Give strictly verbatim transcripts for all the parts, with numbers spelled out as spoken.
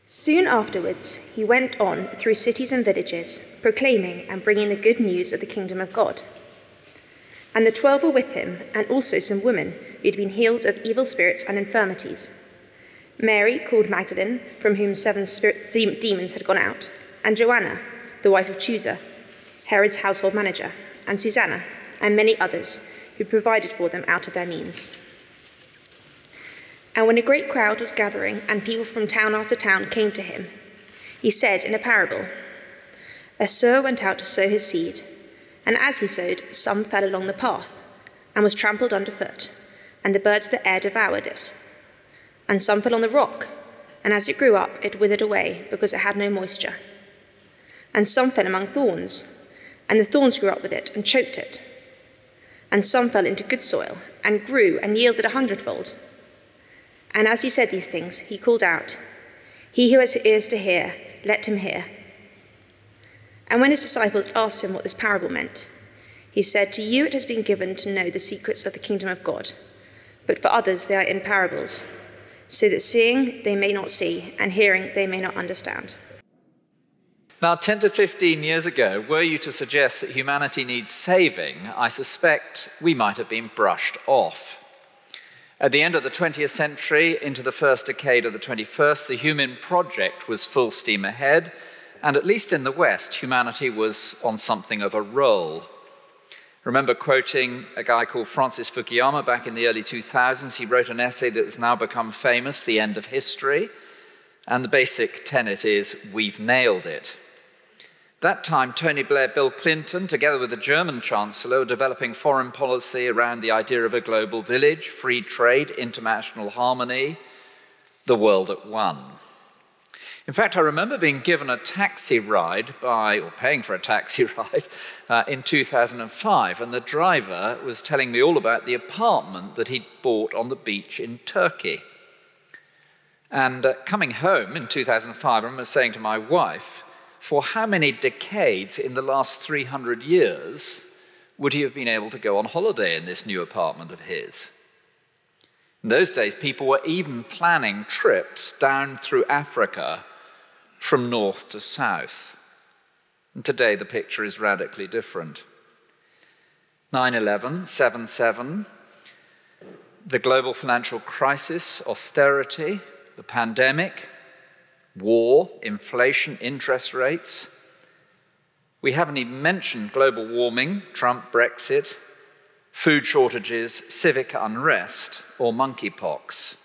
Soon afterwards, he went on through cities and villages, proclaiming and bringing the good news of the kingdom of God. And the twelve were with him, and also some women who had been healed of evil spirits and infirmities. Mary, called Magdalene, from whom seven spirit, de- demons had gone out, and Joanna, the wife of Chuza, Herod's household manager, and Susanna, and many others who provided for them out of their means. And when a great crowd was gathering and people from town after town came to him, he said in a parable, "A sower went out to sow his seed, and as he sowed, some fell along the path and was trampled underfoot, and the birds of the air devoured it. And some fell on the rock, and as it grew up, it withered away because it had no moisture. And some fell among thorns, and the thorns grew up with it and choked it. And some fell into good soil and grew and yielded a hundredfold." And as he said these things, he called out, "He who has ears to hear, let him hear." And when his disciples asked him what this parable meant, he said, "To you it has been given to know the secrets of the kingdom of God, but for others they are in parables, so that seeing they may not see, and hearing they may not understand." Now, ten to fifteen years ago, were you to suggest that humanity needs saving, I suspect we might have been brushed off. At the end of the twentieth century, into the first decade of the twenty-first, the human project was full steam ahead, and at least in the West, humanity was on something of a roll. I remember quoting a guy called Francis Fukuyama back in the early two thousands. He wrote an essay that has now become famous, The End of History, and the basic tenet is, we've nailed it. That time, Tony Blair, Bill Clinton, together with the German Chancellor, were developing foreign policy around the idea of a global village, free trade, international harmony, the world at one. In fact, I remember being given a taxi ride by, or paying for a taxi ride, uh, in two thousand five, and the driver was telling me all about the apartment that he'd bought on the beach in Turkey. And uh, coming home in two thousand five, I remember saying to my wife, for how many decades in the last three hundred years would he have been able to go on holiday in this new apartment of his? In those days, people were even planning trips down through Africa from north to south. And today, the picture is radically different. nine eleven, seven seven, the global financial crisis, austerity, the pandemic, war, inflation, interest rates. We haven't even mentioned global warming, Trump, Brexit, food shortages, civic unrest, or monkeypox.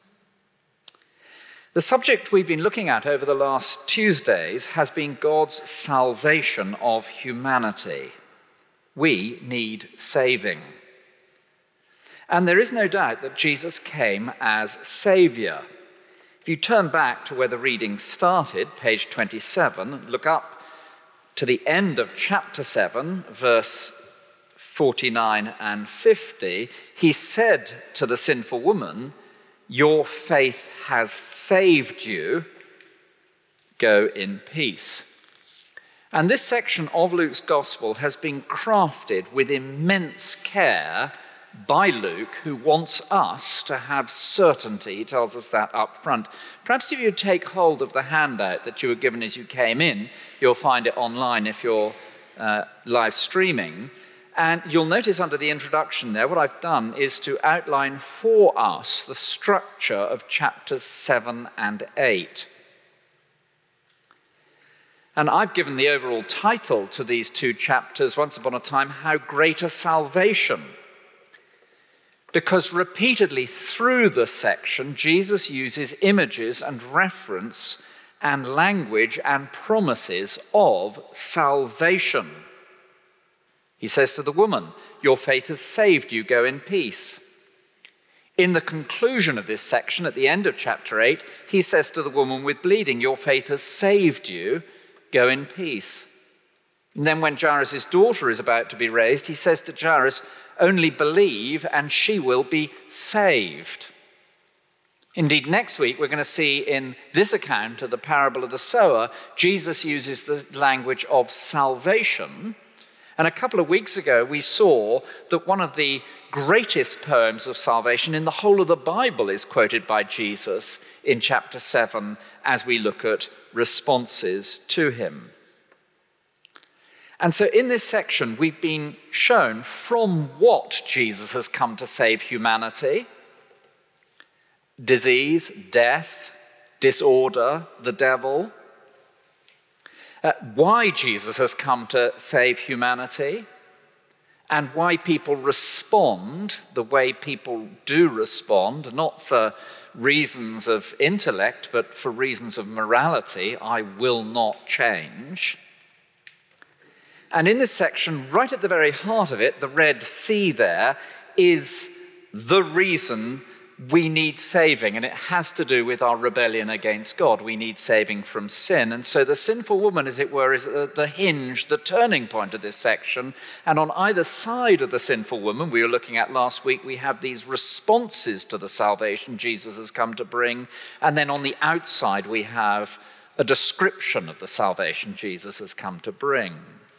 The subject we've been looking at over the last Tuesdays has been God's salvation of humanity. We need saving. And there is no doubt that Jesus came as Saviour. If you turn back to where the reading started, page twenty-seven, look up to the end of chapter seven, verse forty-nine and fifty, he said to the sinful woman, "Your faith has saved you. Go in peace." And this section of Luke's gospel has been crafted with immense care by Luke, who wants us to have certainty. He tells us that up front. Perhaps if you take hold of the handout that you were given as you came in, you'll find it online if you're uh, live streaming. And you'll notice under the introduction there, what I've done is to outline for us the structure of chapters seven and eight. And I've given the overall title to these two chapters, Once Upon a Time, How Great a Salvation. Because repeatedly through this section, Jesus uses images and reference and language and promises of salvation. He says to the woman, "Your faith has saved you, go in peace." In the conclusion of this section, at the end of chapter eight, he says to the woman with bleeding, "Your faith has saved you, go in peace." And then when Jairus' daughter is about to be raised, he says to Jairus, "Only believe and she will be saved." Indeed, next week we're going to see in this account of the parable of the sower, Jesus uses the language of salvation. And a couple of weeks ago, we saw that one of the greatest poems of salvation in the whole of the Bible is quoted by Jesus in chapter seven as we look at responses to him. And so in this section, we've been shown from what Jesus has come to save humanity: disease, death, disorder, the devil. Uh, why Jesus has come to save humanity, and why people respond the way people do respond, not for reasons of intellect, but for reasons of morality. I will not change. And in this section, right at the very heart of it, the Red Sea there, is the reason we need saving, and it has to do with our rebellion against God. We need saving from sin. And so the sinful woman, as it were, is the hinge, the turning point of this section. And on either side of the sinful woman, we were looking at last week, we have these responses to the salvation Jesus has come to bring. And then on the outside, we have a description of the salvation Jesus has come to bring.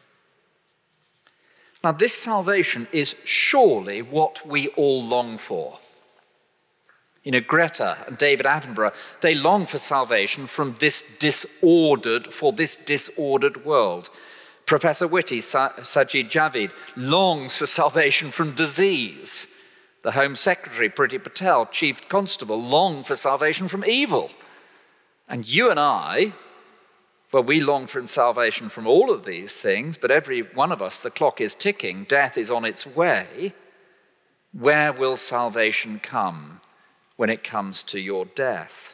Now, this salvation is surely what we all long for. You know, Greta and David Attenborough, they long for salvation from this disordered, for this disordered world. Professor Whitty, Sa- Sajid Javid, longs for salvation from disease. The Home Secretary, Priti Patel, Chief Constable, long for salvation from evil. And you and I, well, we long for salvation from all of these things, but every one of us, the clock is ticking, death is on its way. Where will salvation come when it comes to your death?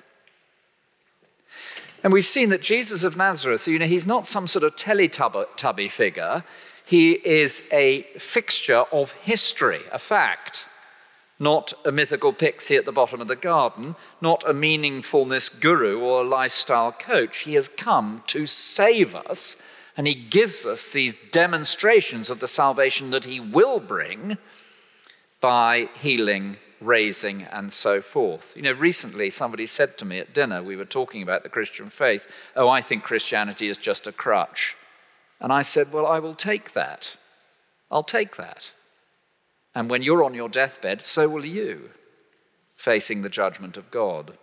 And we've seen that Jesus of Nazareth, you know, he's not some sort of Teletubby figure. He is a fixture of history, a fact. Not a mythical pixie at the bottom of the garden, not a meaningfulness guru or a lifestyle coach. He has come to save us, and he gives us these demonstrations of the salvation that he will bring by healing, raising, and so forth. You know, recently somebody said to me at dinner, we were talking about the Christian faith, oh, I think Christianity is just a crutch. And I said, well, I will take that. I'll take that. And when you're on your deathbed, so will you, facing the judgment of God.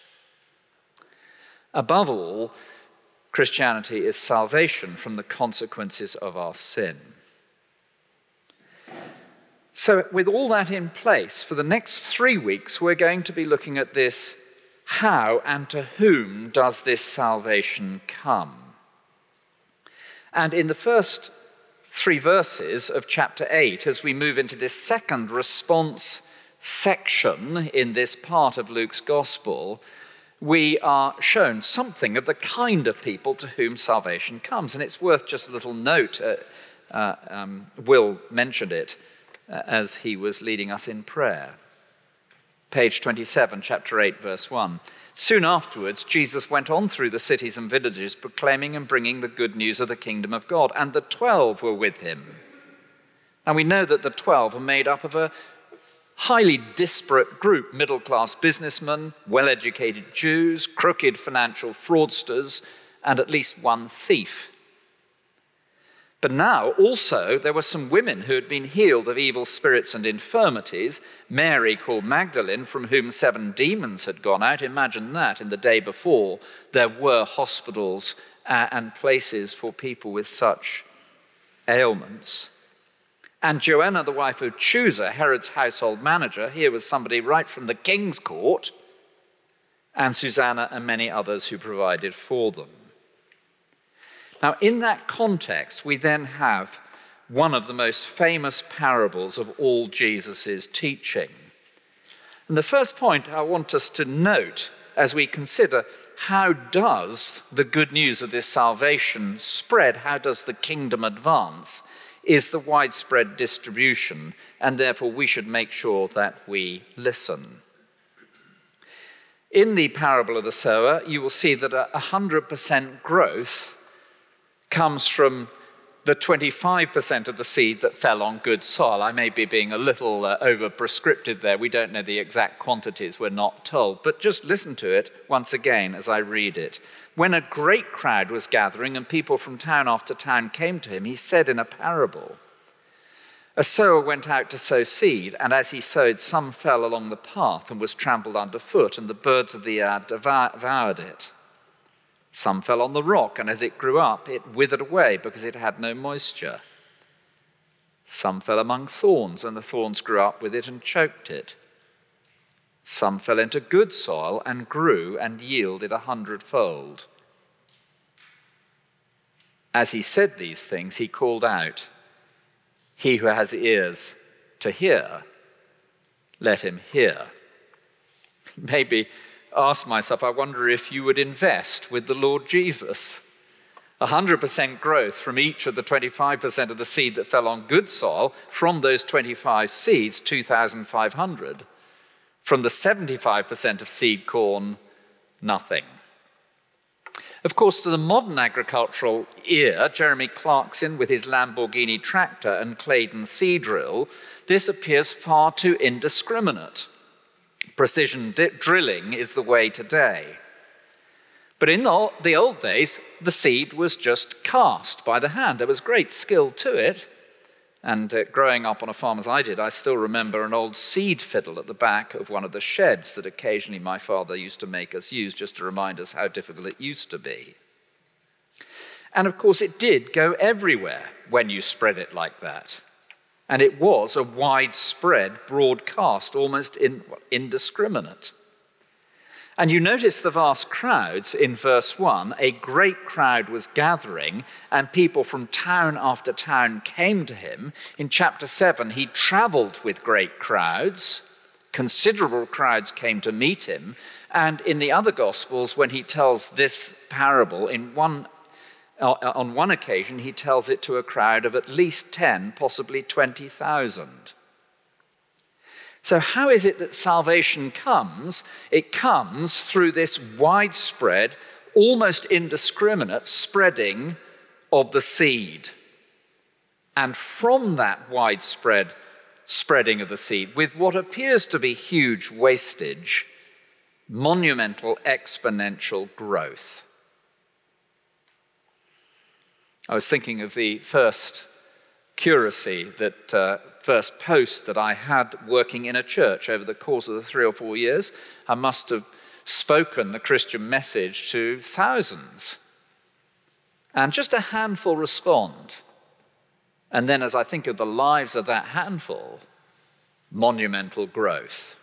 Above all, Christianity is salvation from the consequences of our sin. So with all that in place, for the next three weeks, we're going to be looking at this: how and to whom does this salvation come? And in the first three verses of chapter eight, as we move into this second response section in this part of Luke's gospel, we are shown something of the kind of people to whom salvation comes. And it's worth just a little note. Uh, uh, um, Will mentioned it uh, as he was leading us in prayer. Page twenty-seven, chapter eight, verse one. Soon afterwards, Jesus went on through the cities and villages, proclaiming and bringing the good news of the kingdom of God, and the twelve were with him. And we know that the twelve are made up of a highly disparate group: middle-class businessmen, well-educated Jews, crooked financial fraudsters, and at least one thief. But now also there were some women who had been healed of evil spirits and infirmities. Mary, called Magdalene, from whom seven demons had gone out. Imagine that. In the day before, there were hospitals uh, and places for people with such ailments. And Joanna, the wife of Chusa, Herod's household manager, here was somebody right from the king's court, and Susanna and many others who provided for them. Now, in that context, we then have one of the most famous parables of all Jesus' teaching. And the first point I want us to note as we consider how does the good news of this salvation spread, how does the kingdom advance, is the widespread distribution, and therefore we should make sure that we listen. In the parable of the sower, you will see that a one hundred percent growth comes from the twenty-five percent of the seed that fell on good soil. I may be being a little uh, over-prescriptive there. We don't know the exact quantities, we're not told. But just listen to it once again as I read it. When a great crowd was gathering and people from town after town came to him, he said in a parable, a sower went out to sow seed, and as he sowed, some fell along the path and was trampled underfoot, and the birds of the air devoured it. Some fell on the rock, and as it grew up, it withered away because it had no moisture. Some fell among thorns, and the thorns grew up with it and choked it. Some fell into good soil and grew and yielded a hundredfold. As he said these things, he called out, "He who has ears to hear, let him hear." Maybe ask myself, I wonder if you would invest with the Lord Jesus. one hundred percent growth from each of the twenty-five percent of the seed that fell on good soil. From those twenty-five seeds, two thousand five hundred. From the seventy-five percent of seed corn, nothing. Of course, to the modern agricultural ear, Jeremy Clarkson with his Lamborghini tractor and Claydon seed drill, this appears far too indiscriminate. Precision di- drilling is the way today. But in the, the old days, the seed was just cast by the hand. There was great skill to it. And uh, growing up on a farm as I did, I still remember an old seed fiddle at the back of one of the sheds that occasionally my father used to make us use just to remind us how difficult it used to be. And of course, it did go everywhere when you spread it like that. And it was a widespread broadcast, almost in, indiscriminate. And you notice the vast crowds in verse one. A great crowd was gathering, and people from town after town came to him. In chapter seven, he traveled with great crowds. Considerable crowds came to meet him. And in the other Gospels, when he tells this parable, in one, uh, on one occasion, he tells it to a crowd of at least ten, possibly twenty thousand. So how is it that salvation comes? It comes through this widespread, almost indiscriminate spreading of the seed. And from that widespread spreading of the seed, with what appears to be huge wastage, monumental exponential growth. I was thinking of the first curacy, that uh, first post that I had working in a church over the course of the three or four years. I must have spoken the Christian message to thousands. And just a handful respond. And then as I think of the lives of that handful, monumental growth.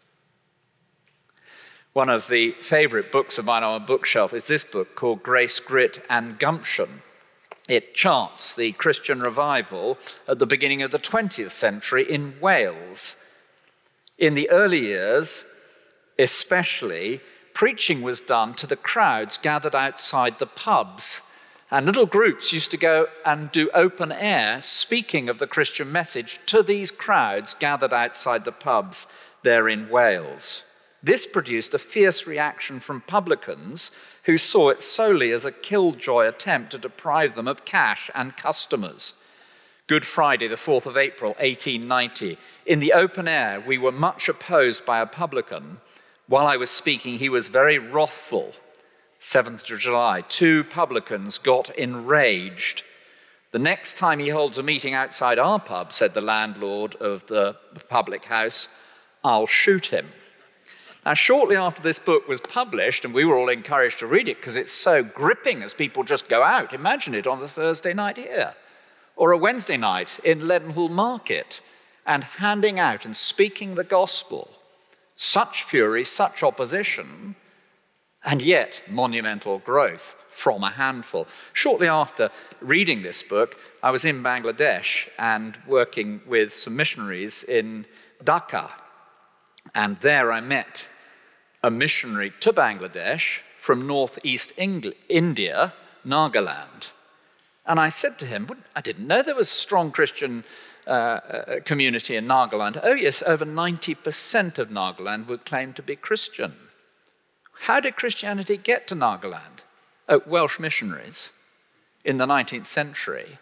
One of the favorite books of mine on my bookshelf is this book called Grace, Grit and Gumption. It charts the Christian revival at the beginning of the twentieth century in Wales. In the early years, especially, preaching was done to the crowds gathered outside the pubs. And little groups used to go and do open air, speaking of the Christian message to these crowds gathered outside the pubs there in Wales. This produced a fierce reaction from publicans who saw it solely as a killjoy attempt to deprive them of cash and customers. Good Friday, the fourth of April, eighteen ninety. In the open air, we were much opposed by a publican. While I was speaking, he was very wrathful. seventh of July, two publicans got enraged. The next time he holds a meeting outside our pub, said the landlord of the public house, I'll shoot him. Now, shortly after this book was published, and we were all encouraged to read it because it's so gripping as people just go out. Imagine it on the Thursday night here, or a Wednesday night in Leadenhall Market, and handing out and speaking the gospel. Such fury, such opposition, and yet monumental growth from a handful. Shortly after reading this book, I was in Bangladesh and working with some missionaries in Dhaka. And there I met a missionary to Bangladesh from northeast Eng- India, Nagaland. And I said to him, I didn't know there was a strong Christian uh, community in Nagaland. Oh yes, over ninety percent of Nagaland would claim to be Christian. How did Christianity get to Nagaland? Oh, Welsh missionaries in the nineteenth century.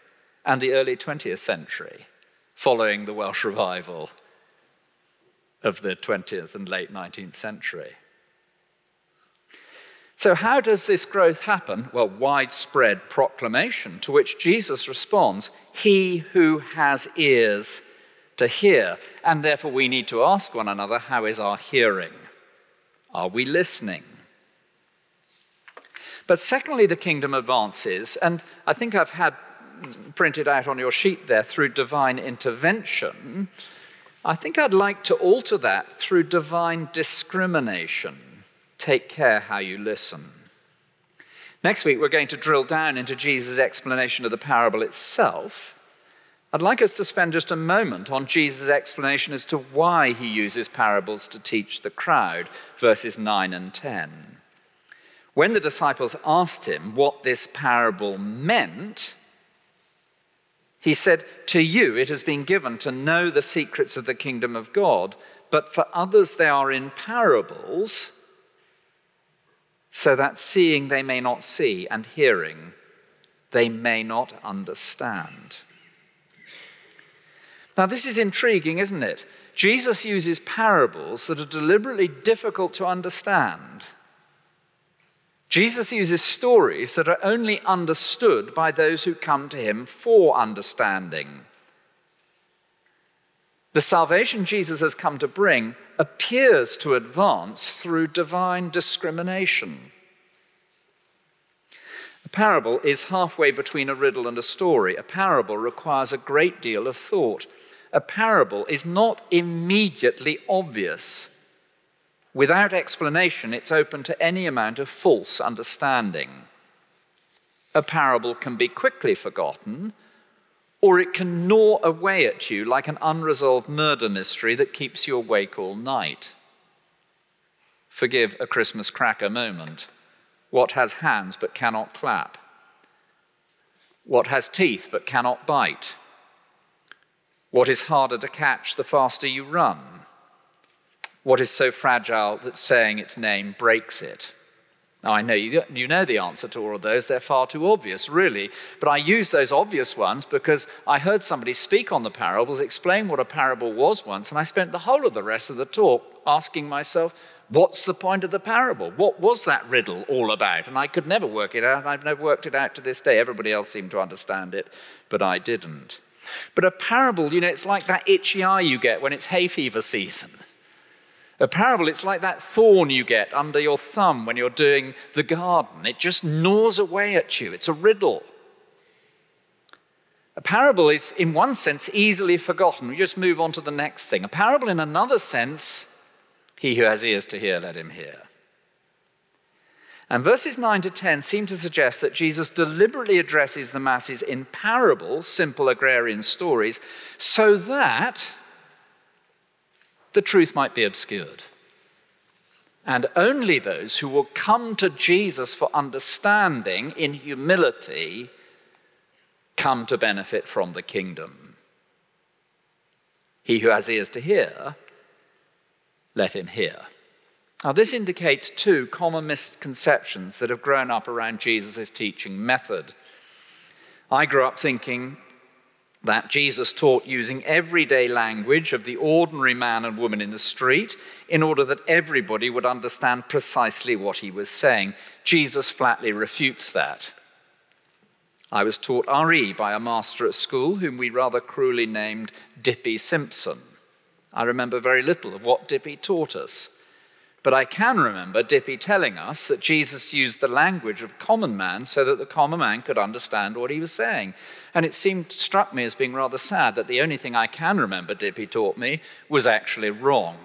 and the early twentieth century, following the Welsh revival of the twentieth and late nineteenth century. So how does this growth happen? Well, widespread proclamation, to which Jesus responds, "He who has ears to hear." And therefore we need to ask one another, how is our hearing? Are we listening? But secondly, the kingdom advances, and I think I've had printed out on your sheet there, through divine intervention. I think I'd like to alter that through divine discrimination. Take care how you listen. Next week, we're going to drill down into Jesus' explanation of the parable itself. I'd like us to spend just a moment on Jesus' explanation as to why he uses parables to teach the crowd, verses nine and ten. When the disciples asked him what this parable meant, he said, "To you it has been given to know the secrets of the kingdom of God, but for others they are in parables, so that seeing they may not see, and hearing they may not understand." Now this is intriguing, isn't it? Jesus uses parables that are deliberately difficult to understand. Jesus uses stories that are only understood by those who come to him for understanding. The salvation Jesus has come to bring appears to advance through divine discrimination. A parable is halfway between a riddle and a story. A parable requires a great deal of thought. A parable is not immediately obvious. Without explanation, it's open to any amount of false understanding. A parable can be quickly forgotten, or it can gnaw away at you like an unresolved murder mystery that keeps you awake all night. Forgive a Christmas cracker moment. What has hands but cannot clap? What has teeth but cannot bite? What is harder to catch the faster you run? What is so fragile that saying its name breaks it? Now, I know you, you know the answer to all of those. They're far too obvious, really. But I use those obvious ones because I heard somebody speak on the parables, explain what a parable was once, and I spent the whole of the rest of the talk asking myself, what's the point of the parable? What was that riddle all about? And I could never work it out. I've never worked it out to this day. Everybody else seemed to understand it, but I didn't. But a parable, you know, it's like that itchy eye you get when it's hay fever season. A parable, it's like that thorn you get under your thumb when you're doing the garden. It just gnaws away at you. It's a riddle. A parable is, in one sense, easily forgotten. We just move on to the next thing. A parable, in another sense, he who has ears to hear, let him hear. And verses nine to ten seem to suggest that Jesus deliberately addresses the masses in parables, simple agrarian stories, so that the truth might be obscured. And only those who will come to Jesus for understanding in humility come to benefit from the kingdom. He who has ears to hear, let him hear. Now, this indicates two common misconceptions that have grown up around Jesus' teaching method. I grew up thinking that Jesus taught using everyday language of the ordinary man and woman in the street in order that everybody would understand precisely what he was saying. Jesus flatly refutes that. I was taught R E by a master at school whom we rather cruelly named Dippy Simpson. I remember very little of what Dippy taught us, but I can remember Dippy telling us that Jesus used the language of common man so that the common man could understand what he was saying. And it seemed, struck me as being rather sad that the only thing I can remember Dippy taught me was actually wrong.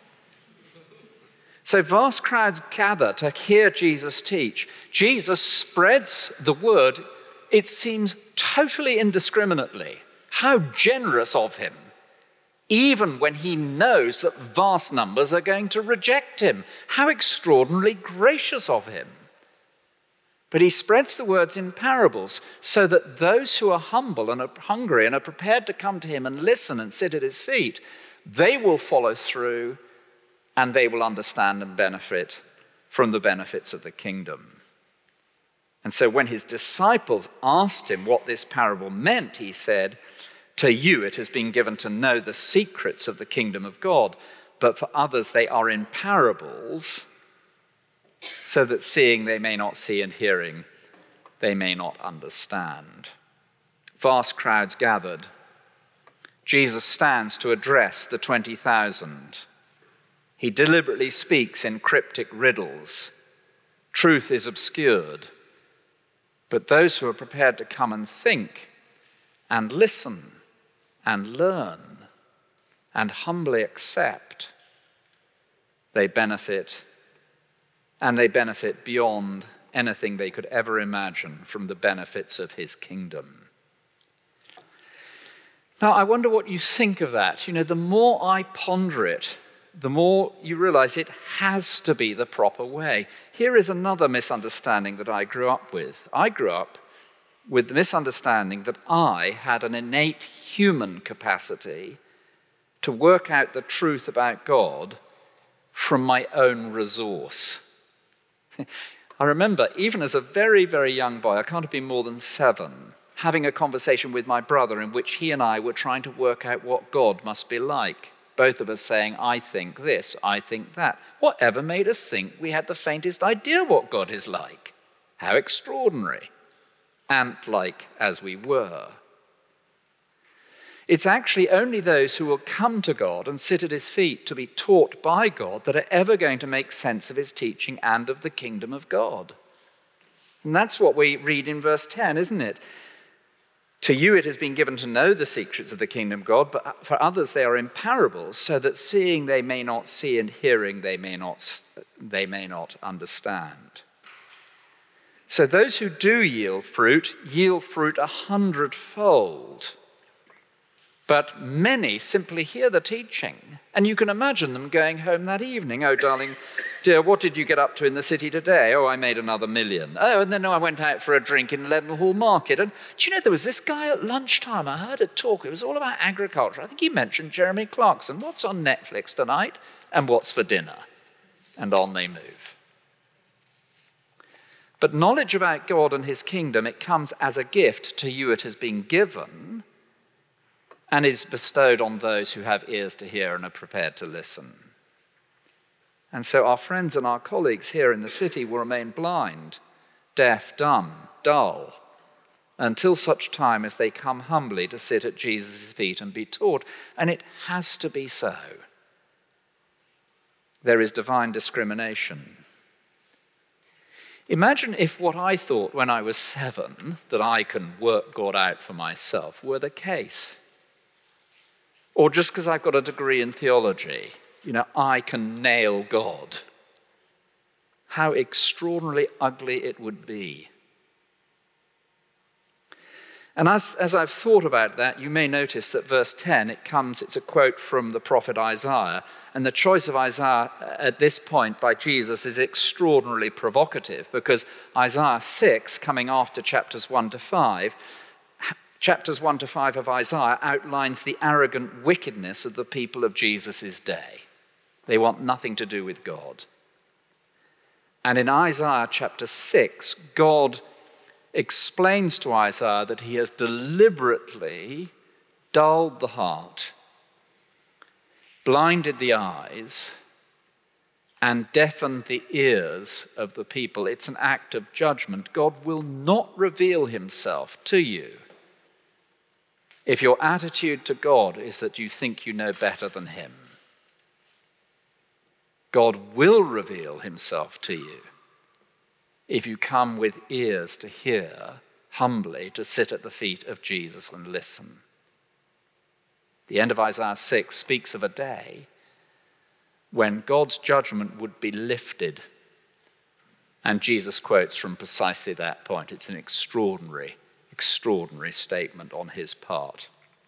So vast crowds gather to hear Jesus teach. Jesus spreads the word, it seems, totally indiscriminately. How generous of him, even when he knows that vast numbers are going to reject him. How extraordinarily gracious of him. But he spreads the words in parables so that those who are humble and are hungry and are prepared to come to him and listen and sit at his feet, they will follow through and they will understand and benefit from the benefits of the kingdom. And so when his disciples asked him what this parable meant, he said, "To you it has been given to know the secrets of the kingdom of God, but for others they are in parables, so that seeing they may not see and hearing they may not understand." Vast crowds gathered. Jesus stands to address the twenty thousand. He deliberately speaks in cryptic riddles. Truth is obscured. But those who are prepared to come and think and listen and learn and humbly accept, they benefit, and they benefit beyond anything they could ever imagine from the benefits of his kingdom. Now, I wonder what you think of that. You know, the more I ponder it, the more you realize it has to be the proper way. Here is another misunderstanding that I grew up with. I grew up with the misunderstanding that I had an innate human capacity to work out the truth about God from my own resource. I remember, even as a very, very young boy, I can't have been more than seven, having a conversation with my brother in which he and I were trying to work out what God must be like. Both of us saying, "I think this, I think that." Whatever made us think we had the faintest idea what God is like? How extraordinary. Ant-like as we were. It's actually only those who will come to God and sit at his feet to be taught by God that are ever going to make sense of his teaching and of the kingdom of God. And that's what we read in verse ten, isn't it? To you it has been given to know the secrets of the kingdom of God, but for others they are in parables, so that seeing they may not see and hearing they may not, they may not understand. So those who do yield fruit, yield fruit a hundredfold. But many simply hear the teaching, and you can imagine them going home that evening. "Oh, darling, dear, what did you get up to in the city today?" "Oh, I made another million." "Oh, and then I went out for a drink in Leadenhall Market. And do you know, there was this guy at lunchtime, I heard a talk, it was all about agriculture. I think he mentioned Jeremy Clarkson. What's on Netflix tonight? And what's for dinner?" And on they move. But knowledge about God and his kingdom, it comes as a gift. To you it has been given, and is bestowed on those who have ears to hear and are prepared to listen. And so our friends and our colleagues here in the city will remain blind, deaf, dumb, dull, until such time as they come humbly to sit at Jesus' feet and be taught. And it has to be so. There is divine discrimination. Imagine if what I thought when I was seven, that I can work God out for myself, were the case. Or just because I've got a degree in theology, you know, I can nail God. How extraordinarily ugly it would be. And as, as I've thought about that, you may notice that verse ten, it comes, it's a quote from the prophet Isaiah. And the choice of Isaiah at this point by Jesus is extraordinarily provocative, because Isaiah six, coming after chapters one to five, chapters one to five of Isaiah outlines the arrogant wickedness of the people of Jesus' day. They want nothing to do with God. And in Isaiah chapter six, God explains to Isaiah that he has deliberately dulled the heart, blinded the eyes, and deafened the ears of the people. It's an act of judgment. God will not reveal himself to you if your attitude to God is that you think you know better than him. God will reveal himself to you if you come with ears to hear, humbly to sit at the feet of Jesus and listen. The end of Isaiah six speaks of a day when God's judgment would be lifted. And Jesus quotes from precisely that point. It's an extraordinary, extraordinary statement on his part.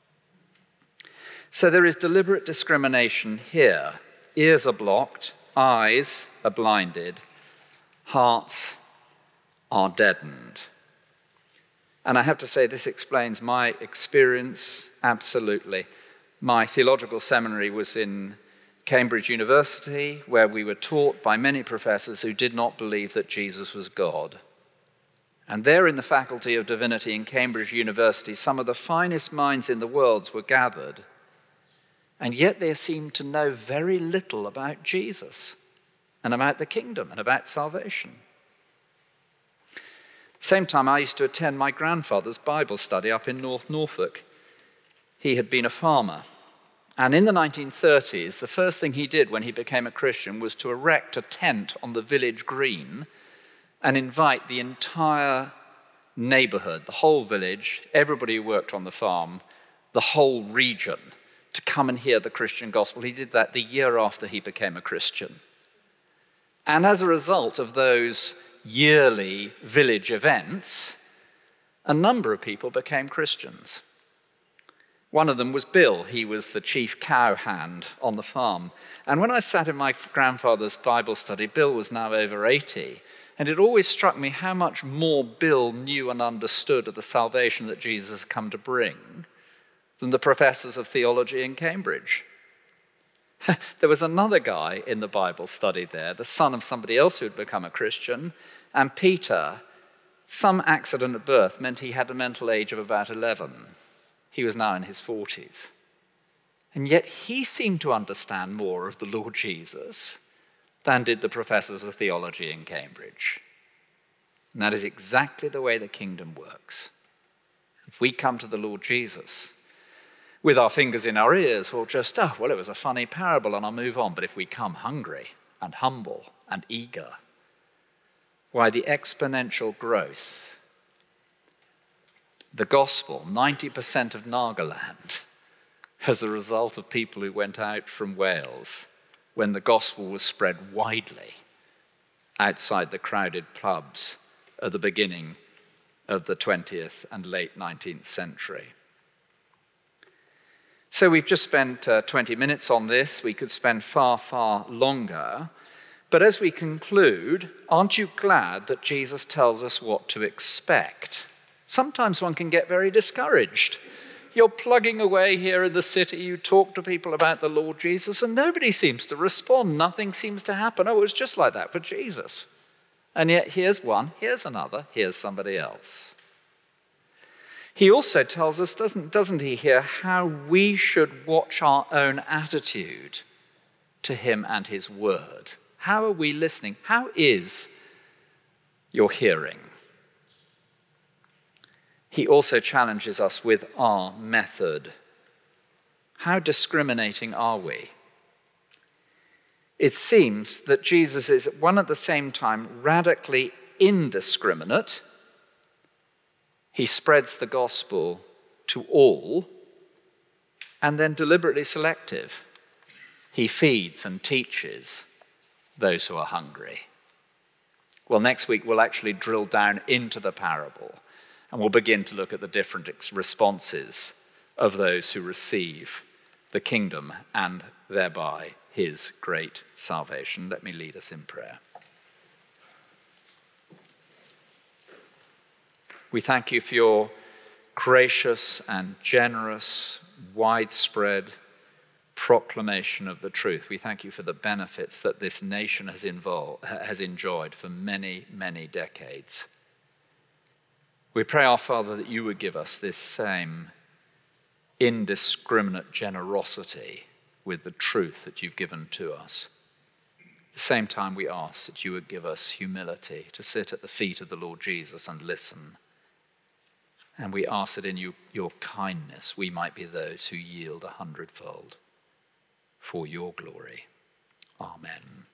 So there is deliberate discrimination here. Ears are blocked, eyes are blinded, hearts are deadened. And I have to say, this explains my experience absolutely. My theological seminary was in Cambridge University, where we were taught by many professors who did not believe that Jesus was God. And there in the Faculty of Divinity in Cambridge University, some of the finest minds in the world were gathered, and yet they seemed to know very little about Jesus and about the kingdom and about salvation. Same time, I used to attend my grandfather's Bible study up in North Norfolk. He had been a farmer. And in the nineteen thirties, the first thing he did when he became a Christian was to erect a tent on the village green and invite the entire neighborhood, the whole village, everybody who worked on the farm, the whole region, to come and hear the Christian gospel. He did that the year after he became a Christian. And as a result of those yearly village events, a number of people became Christians. One of them was Bill. He was the chief cowhand on the farm. And when I sat in my grandfather's Bible study, Bill was now over eighty. And it always struck me how much more Bill knew and understood of the salvation that Jesus had come to bring than the professors of theology in Cambridge. There was another guy in the Bible study there, the son of somebody else who had become a Christian, and Peter, some accident at birth meant he had a mental age of about eleven. He was now in his forties. And yet he seemed to understand more of the Lord Jesus than did the professors of theology in Cambridge. And that is exactly the way the kingdom works. If we come to the Lord Jesus with our fingers in our ears, or just, oh, well, it was a funny parable and I'll move on. But if we come hungry and humble and eager, why, the exponential growth. The gospel, ninety percent of Nagaland, as a result of people who went out from Wales when the gospel was spread widely outside the crowded pubs at the beginning of the twentieth and late nineteenth century. So we've just spent uh, twenty minutes on this. We could spend far, far longer. But as we conclude, aren't you glad that Jesus tells us what to expect? Sometimes one can get very discouraged. You're plugging away here in the city, you talk to people about the Lord Jesus, and nobody seems to respond. Nothing seems to happen. Oh, it was just like that for Jesus. And yet here's one, here's another, here's somebody else. He also tells us, doesn't, doesn't he, here, how we should watch our own attitude to him and his word. How are we listening? How is your hearing? He also challenges us with our method. How discriminating are we? It seems that Jesus is at one at the same time radically indiscriminate. He spreads the gospel to all, and then deliberately selective. He feeds and teaches those who are hungry. Well, next week we'll actually drill down into the parable, and we'll begin to look at the different responses of those who receive the kingdom and thereby his great salvation. Let me lead us in prayer. We thank you for your gracious and generous, widespread proclamation of the truth. We thank you for the benefits that this nation has, involved, has enjoyed for many, many decades. We pray, our Father, that you would give us this same indiscriminate generosity with the truth that you've given to us. At the same time, we ask that you would give us humility to sit at the feet of the Lord Jesus and listen. And we ask that in you, your kindness we might be those who yield a hundredfold for your glory. Amen.